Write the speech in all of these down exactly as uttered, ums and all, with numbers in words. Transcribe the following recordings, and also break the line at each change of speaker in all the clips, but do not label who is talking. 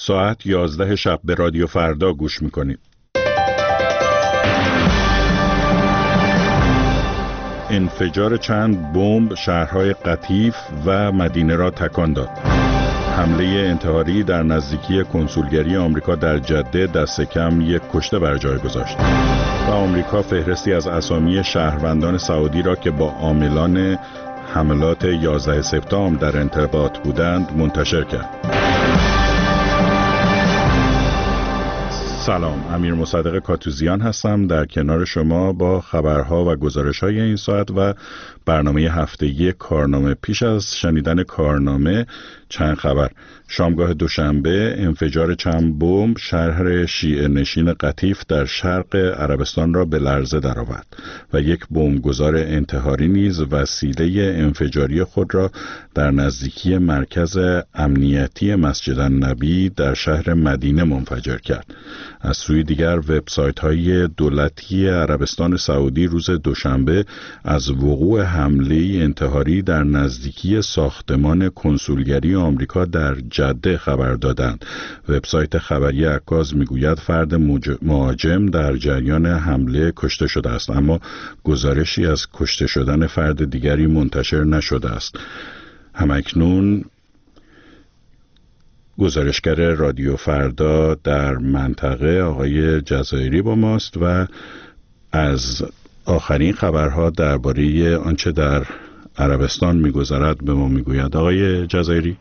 ساعت یازده شب به رادیو فردا گوش میکنید. انفجار چند بمب شهرهای قطیف و مدینه را تکان داد. حمله انتحاری در نزدیکی کنسولگری آمریکا در جده دست کم یک کشته بر جای گذاشت و آمریکا فهرستی از اسامی شهروندان سعودی را که با عاملان حملات یازده سپتامبر در ارتباط بودند منتشر کرد. سلام، امیر مصدق کاتوزیان هستم در کنار شما با خبرها و گزارش‌های این ساعت و برنامه هفتگی کارنامه. پیش از شنیدن کارنامه چند خبر. شامگاه دوشنبه انفجار چند بمب شهر شیعه نشین قطیف در شرق عربستان را به لرزه درآورد و یک بمبگذار انتحاری نیز وسیله انفجاری خود را در نزدیکی مرکز امنیتی مسجد النبی در شهر مدینه منفجر کرد. از سوی دیگر وبسایت‌های دولتی عربستان سعودی روز دوشنبه از وقوع حمله انتحاری در نزدیکی ساختمان کنسولگری آمریکا در جده خبر دادند. وبسایت خبری عکاظ میگوید فرد مهاجم در جریان حمله کشته شده است، اما گزارشی از کشته شدن فرد دیگری منتشر نشده است. همکنون گزارشگر رادیو فردا در منطقه آقای جزایری با ماست و از آخرین خبرها درباره آنچه در عربستان میگذرد به ما میگوید. آقای جزایری.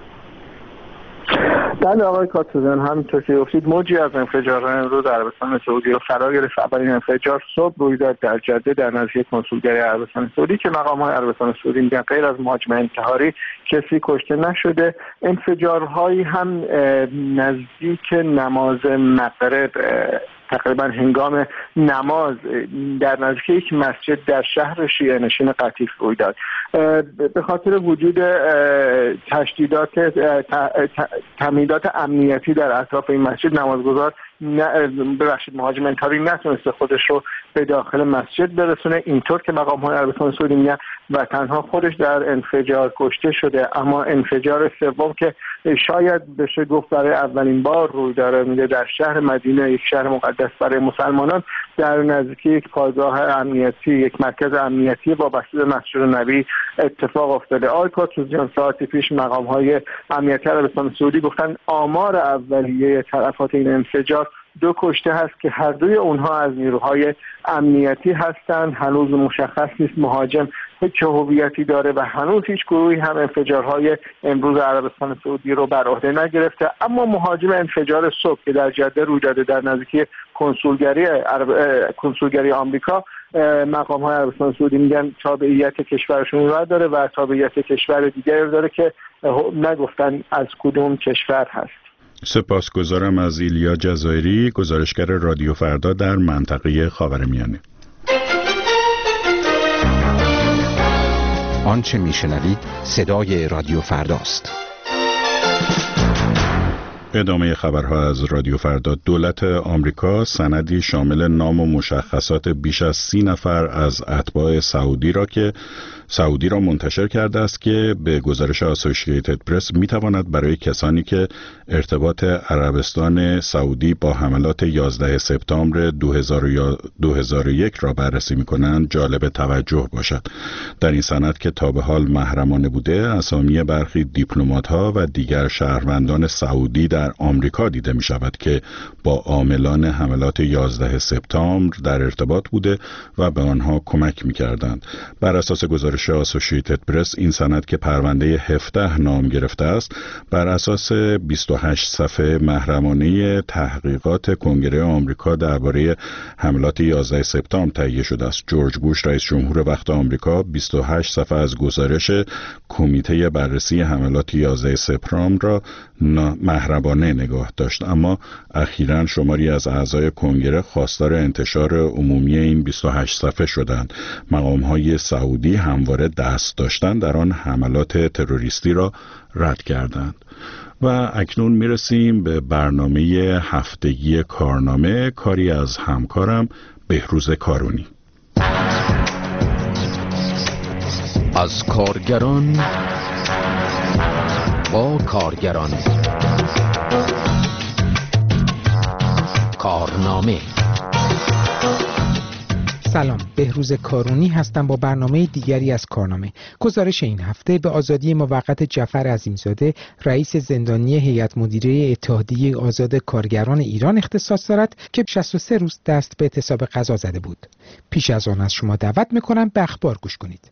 بله آقای کاتوزیان، همینطور که گفتید موجی از انفجارات امروز عربستان سعودی رو فرا گرفت. اولین انفجار صبح روی داد در جده در نزدیک کنسولگری عربستان سعودی که مقام‌های عربستان سعودی میگن غیر از مهاجم انتحاری کسی کشته نشده. انفجارهایی هم نزدیک نماز مغرب تقریبا هنگام نماز در نزدیکی یک مسجد در شهر شیعه نشین قطیف روی داد. به خاطر وجود تشدیدات تامینات امنیتی در اطراف این مسجد نمازگزار ببخشید مهاجم انتحاری نتونسته خودش رو به داخل مسجد برسونه، اینطور که مقام‌های عربستان سعودی میگن، و تنها خودش در انفجار کشته شده. اما انفجار سوم که شاید بشه گفت برای اولین بار روی داره میده در شهر مدینه، یک شهر مقدس برای مسلمانان، در نزدیکی یک پایگاه امنیتی، یک مرکز امنیتی وابسته به مسجد نبی اتفاق افتاده. آقای کاتوزیان، ساعتی پیش مقام‌های امنیتی عربستان سعودی گفتن آمار اولیه تلفات این انفجار دو کشته هست که هر دوی اونها از نیروهای امنیتی هستند. هنوز مشخص نیست مهاجم چه هویتی داره و هنوز هیچ گروهی هم انفجارهای امروز عربستان سعودی رو بر عهده نگرفته. اما مهاجم انفجار صبح که در جده روی داده در نزدیکی کنسولگری عرب... کنسولگری آمریکا، مقام های عربستان سعودی میگن تابعیت کشورشون رو داره و تابعیت کشور دیگری داره که نگفتن از کدوم کشور هست.
سپاسگزارم از ایلیا جزایری، گزارشگر رادیو فردا در منطقه خاورمیانه.
آنچه میشنوید صدای رادیو فرداست.
ادامه خبرها از رادیو فردا. دولت آمریکا سندی شامل نام و مشخصات بیش از سی نفر از اتباع سعودی را که سعودی را منتشر کرده است که به گزارش اسوسییتد پرس میتواند برای کسانی که ارتباط عربستان سعودی با حملات یازده سپتامبر دو هزار و یک را بررسی میکنند جالب توجه باشد. در این سند که تا به حال محرمانه بوده، اسامی برخی دیپلمات‌ها و دیگر شهروندان سعودی در آمریکا دیده می شود که با عاملان حملات یازده سپتامبر در ارتباط بوده و به آنها کمک می کردند. بر اساس گزارش اسوسییتد پرس، این سند که پرونده هفده نام گرفته است، بر اساس بیست و هشت صفحه محرمانه تحقیقات کنگره آمریکا درباره حملات یازده سپتامبر تهیه شده است. جورج بوش رئیس جمهور وقت آمریکا بیست و هشت صفحه از گزارش کمیته بررسی حملات یازده سپتامبر را محرمانه نگاه داشت، اما اخیراً شماری از اعضای کنگره خواستار انتشار عمومی این بیست و هشت صفحه شدند. مقام‌های سعودی همواره دست داشتن در آن حملات تروریستی را رد کردند. و اکنون میرسیم به برنامه هفتگی کارنامه، کاری از همکارم بهروز کارونی.
از کارگران با کارگران.
سلام، بهروز کارونی هستم با برنامه دیگری از کارنامه. گزارش این هفته به آزادی موقت جعفر عظیمزاده، رئیس زندانی هیئت مدیره اتحادیه آزاد کارگران ایران اختصاص دارد که شصت و سه روز دست به اعتصاب قضا زده بود. پیش از آن از شما دعوت میکنم به اخبار گوش کنید.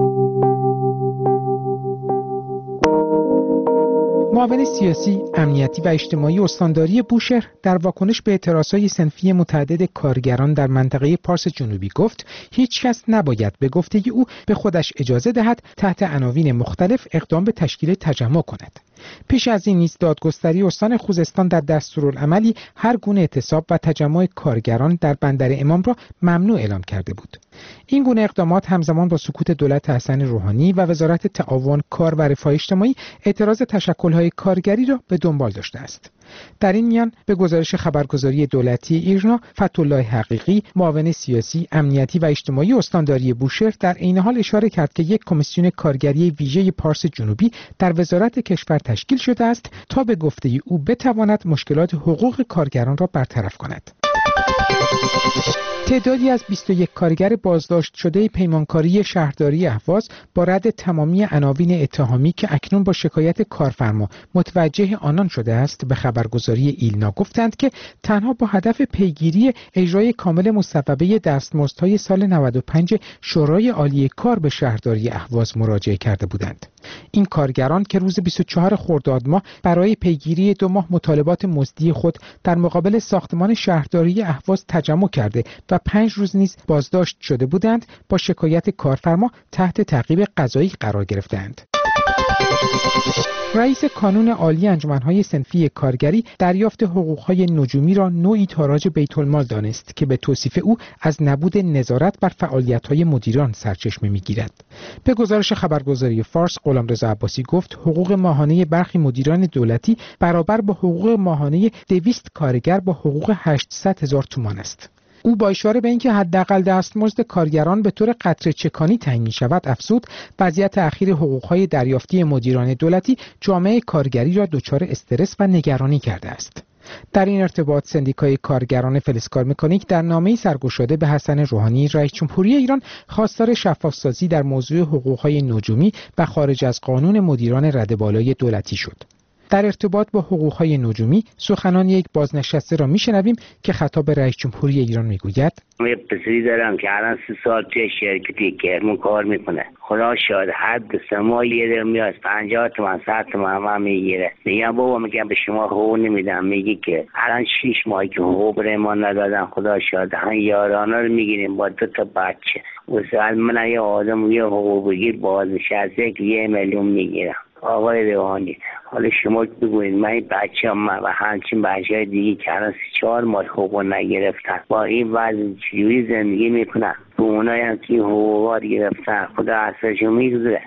معاون سیاسی، امنیتی و اجتماعی استانداری بوشهر در واکنش به اعتراضهای صنفی متعدد کارگران در منطقه پارس جنوبی گفت هیچ کس نباید به گفته او به خودش اجازه دهد تحت عناوین مختلف اقدام به تشکیل تجمع کند. پیش از این نیز دادگستری استان خوزستان در دستورالعملی هر گونه اعتصاب و تجمع کارگران در بندر امام را ممنوع اعلام کرده بود. این گونه اقدامات همزمان با سکوت دولت حسن روحانی و وزارت تعاون، کار و رفاه اجتماعی اعتراض تشکل‌های کارگری را به دنبال داشته است. در این میان به گزارش خبرگزاری دولتی ایرنا، فتح‌الله حقیقی، معاون سیاسی، امنیتی و اجتماعی استانداری بوشهر در عین حال اشاره کرد که یک کمیسیون کارگری ویژه پارس جنوبی در وزارت کشور تشکیل شده است تا به گفته او بتواند مشکلات حقوق کارگران را برطرف کند. تعدادی از بیست و یک کارگر بازداشت شده پیمانکاری شهرداری اهواز با رد تمامی عناوین اتهامی که اکنون با شکایت کارفرما متوجه آنان شده است به خبرگزاری ایلنا گفتند که تنها با هدف پیگیری اجرای کامل مصوبه دستمزدهای سال نود و پنج شورای عالی کار به شهرداری اهواز مراجعه کرده بودند. این کارگران که روز بیست و چهارم خرداد ماه برای پیگیری دو ماه مطالبات مزدی خود در مقابل ساختمان شهرداری اهواز تجمع کرده و پنج روز نیز بازداشت شده بودند، با شکایت کارفرما تحت تعقیب قضایی قرار گرفتند. رئیس کانون عالی انجمن‌های صنفی کارگری دریافت حقوق‌های نجومی را نوعی تاراج بیت‌المال دانست که به توصیف او از نبود نظارت بر فعالیت‌های مدیران سرچشمه می‌گیرد. به گزارش خبرگزاری فارس، غلامرضا عباسی گفت حقوق ماهانه برخی مدیران دولتی برابر با حقوق ماهانه دویست کارگر با حقوق هشتصد هزار تومان است. او با اشاره به اینکه حداقل دستمزد کارگران به طور قطره چکانی تعیین می‌شود افزود وضعیت اخیر حقوق‌های دریافتی مدیران دولتی جامعه کارگری را دچار استرس و نگرانی کرده است. در این ارتباط سندیکای کارگران فلزکار مکانیک در نامه‌ای سرگشاده به حسن روحانی رئیس جمهوری ایران خواستار شفاف‌سازی در موضوع حقوق‌های نجومی و خارج از قانون مدیران رده بالای دولتی شد. در ارتباط با حقوق‌های نجومی سخنان یک بازنشسته را میشنویم که خطاب رئیس جمهوری ایران میگوید:
من یه پسری دارم که الان سی سال توی شرکتی کرمون کار میکنه. خدا شاید حد سما یه در میاد پنجاه تومن صد تومن هم میگیره. میگم بابا، میگم به شما حقوق نمیدم. میگی که الان شیش ماهی که حقوق ما ندادن. خدا شاید هم یارانا رو میگیریم با دو تا بچه. واسه من یه آدم یه حقوق بگیر بازنشسته که یه میلیون میگیرم. آقای روحانی، حالا شما بگوید من این بچه هم و همچین بچه های دیگه که الان سی چهار ماه حقوق نگرفتن با این وضع چجوری زندگی میکنن؟ به اونایی هم که حقوقات گرفتن خدا اثرشون میگذاره.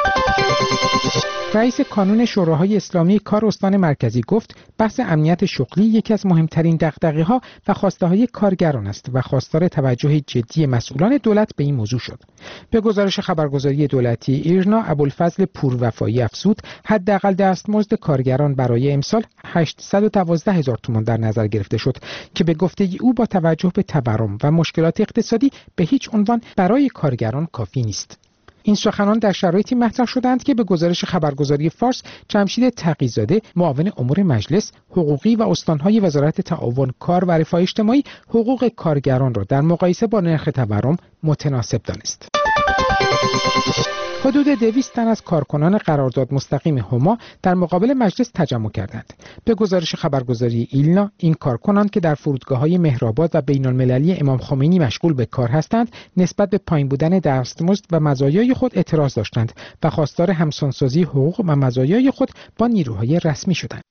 رئیس کانون شوراهای اسلامی کار استان مرکزی گفت بحث امنیت شغلی یکی از مهمترین دغدغه‌ها و خواسته‌های کارگران است و خواستار توجه جدی مسئولان دولت به این موضوع شد. به گزارش خبرگزاری دولتی ایرنا، ابوالفضل پوروفایی افزود حداقل دستمزد کارگران برای امسال هشتصد و دوازده هزار تومان در نظر گرفته شد که به گفته او با توجه به تورم و مشکلات اقتصادی به هیچ عنوان برای کارگران کافی نیست. این سخنان در شرایطی مطرح شدند که به گزارش خبرگزاری فارس، جمشید تقی‌زاده، معاون امور مجلس، حقوقی و استانهای وزارت تعاون، کار و رفاه اجتماعی حقوق کارگران را در مقایسه با نرخ تورم متناسب دانست. حدود دویست تن از کارکنان قرارداد مستقیم هما در مقابل مجلس تجمع کردند. به گزارش خبرگزاری ایلنا، این کارکنان که در فرودگاه‌های مهرآباد و بین‌المللی امام خمینی مشغول به کار هستند، نسبت به پایین بودن دستمزد و مزایای خود اعتراض داشتند و خواستار همسانسازی حقوق و مزایای خود با نیروهای رسمی شدند.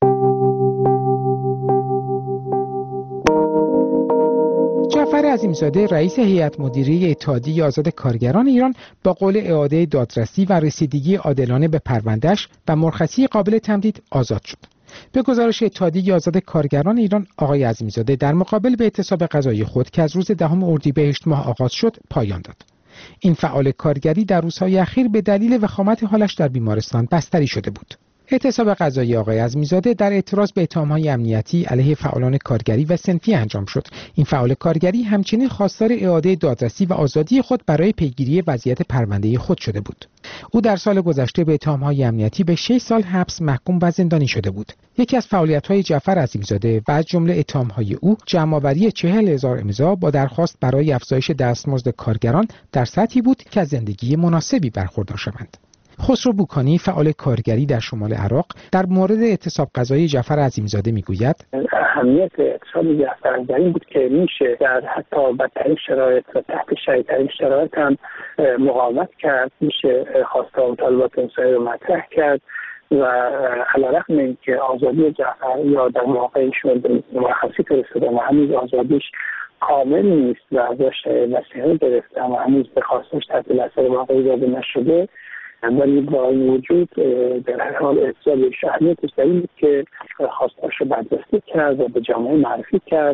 جعفر عظیمزاده، رئیس هیئت مدیره اتحادیه آزاد کارگران ایران، با قول اعاده دادرسی و رسیدگی عادلانه به پرونده‌اش و مرخصی قابل تمدید آزاد شد. به گزارش اتحادیه آزاد کارگران ایران، آقای عظیمزاده در مقابل به اعتصاب قضایی خود که از روز دهم اردیبهشت ماه آغاز شد پایان داد. این فعال کارگری در روزهای اخیر به دلیل وخامت حالش در بیمارستان بستری شده بود. اعتصاب غذایی آقای عزمیزاده در اعتراض به اتهام‌های امنیتی علیه فعالان کارگری و صنفی انجام شد. این فعال کارگری همچنین خواستار اعاده دادرسی و آزادی خود برای پیگیری وضعیت پرونده خود شده بود. او در سال گذشته به اتهام‌های امنیتی به شش سال حبس محکوم و زندانی شده بود. یکی از فعالیت‌های جعفر عظیم‌زاده و از جمله اتهام‌های او جمع‌آوری چهل هزار امضا با درخواست برای افزایش دستمزد کارگران در سطحی بود که از زندگی مناسبی برخوردار شوند. خسرو بوکانی فعال کارگری در شمال عراق در مورد اعتصاب غذایی جعفر عظیم‌زاده میگوید
اهمیت اعتصاب جعفر در این بود که میشه در حتی بدترین شرایط و تحت شدیدترین شرایط هم مقاومت کرد، میشه خواسته و طالبات انسانی رو مطرح کرد و علیرغم اینکه آزادی جعفر یا در واقع ایشون به مرخصی فرستاده و هنوز آزادیش کامل نیست و ازش نصیحت گرفته اما هنوز به خواستش تحت تاثیر واقعی داده نشده، ولی با این وجود در هر حال اعتصاب اهمیتش در این بود که خواستهاش رو برجسته کرد و به جامعه معرفی کرد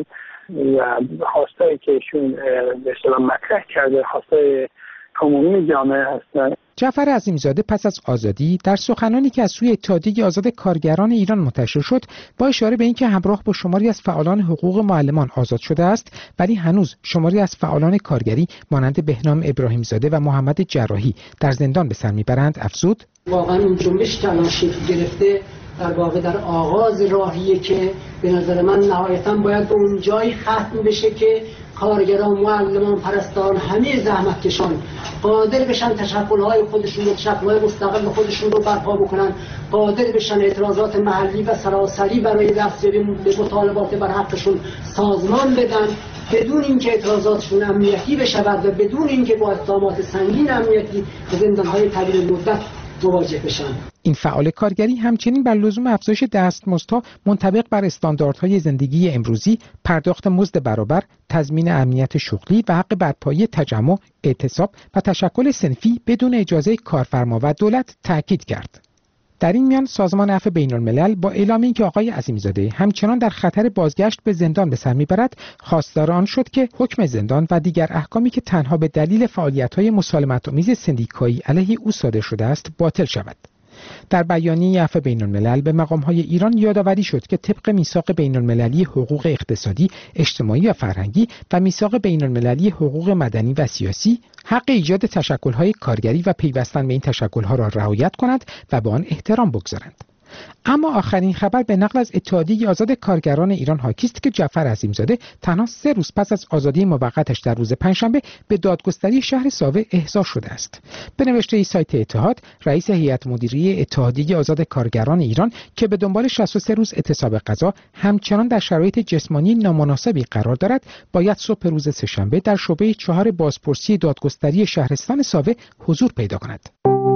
و خواستهایی که ایشون به اصطلاح مطرح کرده خواستهای عمومی جامعه هستن.
جعفر عظیم‌زاده پس از آزادی در سخنانی که از سوی اتحادیه آزاد کارگران ایران منتشر شد با اشاره به اینکه همراه با شماری از فعالان حقوق معلمان آزاد شده است، ولی هنوز شماری از فعالان کارگری مانند بهنام ابراهیم‌زاده و محمد جراحی در زندان به سر میبرند، افزود
واقعا اون جنبش که الان شکل گرفته در واقع در آغاز راهیه که به نظر من نهایتاً باید به اون جایی ختم بشه که کارگران، معلمان، پرستاران، همه زحمتکشان قادر بشن تشکل‌های خودشون رو، تشکل‌های مستقل خودشون رو برپا بکنن، قادر بشن اعتراضات محلی و سراسری برای دستیابی به مطالبات بر حقشون سازمان بدن، بدون اینکه اعتراضاتشون امنیتی بشود و بدون اینکه با اقدامات سنگین امنیتی به زندان‌های طویل مدت مواجه بشن.
این فعال کارگری همچنین بر لزوم افزایش دستمزدها منطبق بر استانداردهای زندگی امروزی، پرداخت مزد برابر، تضمین امنیت شغلی و حق برپایی تجمع، اعتصاب و تشکل صنفی بدون اجازه کارفرما و دولت تاکید کرد. در این میان سازمان عفو بین‌الملل با اعلام اینکه آقای عظیم‌زاده همچنان در خطر بازگشت به زندان به سر میبرد، خواستار آن شد که حکم زندان و دیگر احکامی که تنها به دلیل فعالیت‌های مسالمت‌آمیز سندیکایی علیه او صادر شده است باطل شود. در بیانیه عفو بین‌الملل به مقام‌های ایران یادآوری شد که طبق میثاق بین‌المللی حقوق اقتصادی، اجتماعی و فرهنگی و میثاق بین‌المللی حقوق مدنی و سیاسی، حق ایجاد تشکل‌های کارگری و پیوستن به این تشکل‌ها را رعایت کنند و به آن احترام بگذارند. اما آخرین خبر به نقل از اتحادیه آزاد کارگران ایران حاکی است که جعفر عظیم‌زاده تنها سه روز پس از آزادی موقتش در روز پنجشنبه به دادگستری شهر ساوه احضار شده است. به نوشته سایت اتحاد، رئیس هیئت مدیره اتحادیه آزاد کارگران ایران که به دنبال شصت و سه روز اعتصاب غذا همچنان در شرایط جسمانی نامناسبی قرار دارد، باید صبح روز سه‌شنبه در شعبه چهار بازپرسی دادگستری شهرستان ساوه حضور پیدا کند.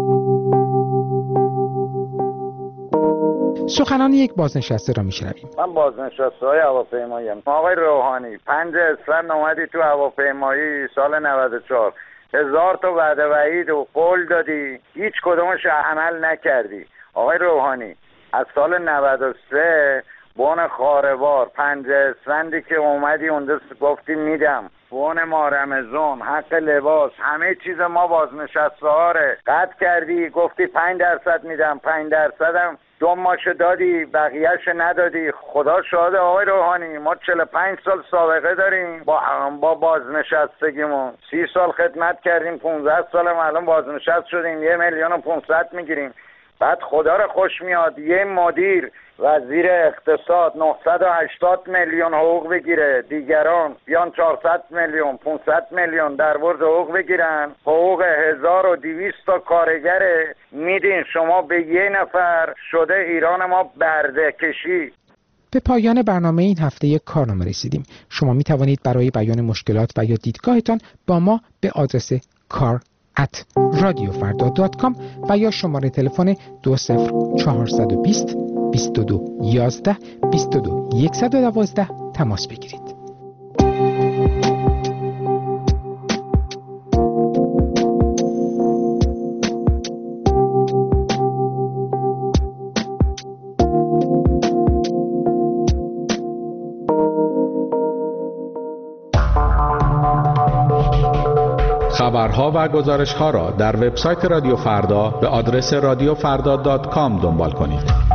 سخنان یک بازنشسته را میشنویم.
من بازنشسته های هواپیمایی ام. آقای روحانی، پنج اسفند اومدی تو هواپیمایی سال نود و چهار، هزار تا وعده وعید و قول دادی، هیچ کدومش عمل نکردی. آقای روحانی، از سال نود و سه بون خاروار پنج اسفندی که اومدی اونجا گفتی میدم، بون ما رمزون، حق لباس، همه چیز ما بازنشسته هاره قطع کردی، گفتی پنج درصد میدم، پنج درصدم دو ماشه دادی، بقیهش ندادی. خدا شاهد آقای روحانی، ما چهل و پنج سال سابقه داریم با با بازنشستگیمون، سی سال خدمت کردیم، پانزده سال الان بازنشست شدیم، یه میلیون و پانصد میگیریم. بعد خدا رو خوش میاد یه مدیر وزیر اقتصاد نهصد و هشتاد میلیون حقوق بگیره، دیگران بیان چهارصد میلیون پانصد میلیون در ورد حقوق بگیرن، حقوق هزار و دویست تا کارگر میدین شما به یه نفر. شده ایران ما برده کشی.
به پایان برنامه این هفته کارنامه رسیدیم. شما می توانید برای بیان مشکلات و یا دیدگاهتان با ما به آدرس کار ات رادیو فردا دات کام و یا شماره تلفن دو صفر چهارصد و بیست بیست و دو یازده بیست و دو صد و دوازده تماس بگیرید.
خبرها و گزارش‌ها را در وبسایت رادیو فردا به آدرس رادیو فردا دات کام دنبال کنید.